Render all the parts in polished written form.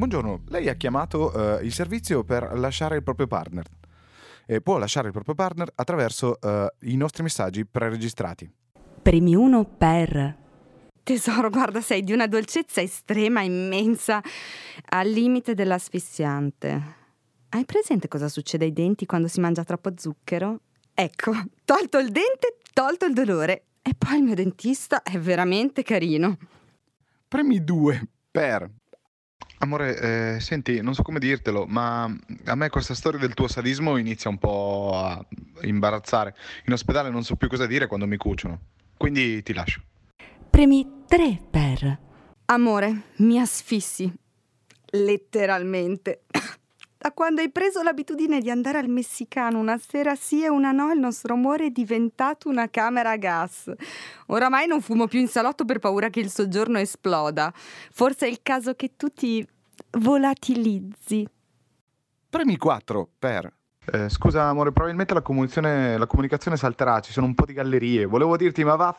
Buongiorno, lei ha chiamato il servizio per lasciare il proprio partner. E può lasciare il proprio partner attraverso i nostri messaggi preregistrati. Premi 1 per... Tesoro, guarda, sei di una dolcezza estrema, immensa, al limite dell'asfissiante. Hai presente cosa succede ai denti quando si mangia troppo zucchero? Ecco, tolto il dente, tolto il dolore. E poi il mio dentista è veramente carino. Premi 2 per... Amore, senti, non so come dirtelo, ma a me questa storia del tuo sadismo inizia un po' a imbarazzare. In ospedale non so più cosa dire quando mi cuciono. Quindi ti lascio. Premi 3 per... Amore, mi asfissi. Letteralmente. Da quando hai preso l'abitudine di andare al messicano una sera sì e una no, il nostro amore è diventato una camera a gas. Oramai non fumo più in salotto per paura che il soggiorno esploda. Forse è il caso che tu ti volatilizzi. Premi 4 per... scusa amore, probabilmente la comunicazione salterà, ci sono un po' di gallerie. Volevo dirti, ma va...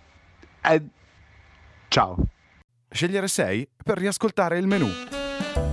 Ciao. Scegliere 6 per riascoltare il menù.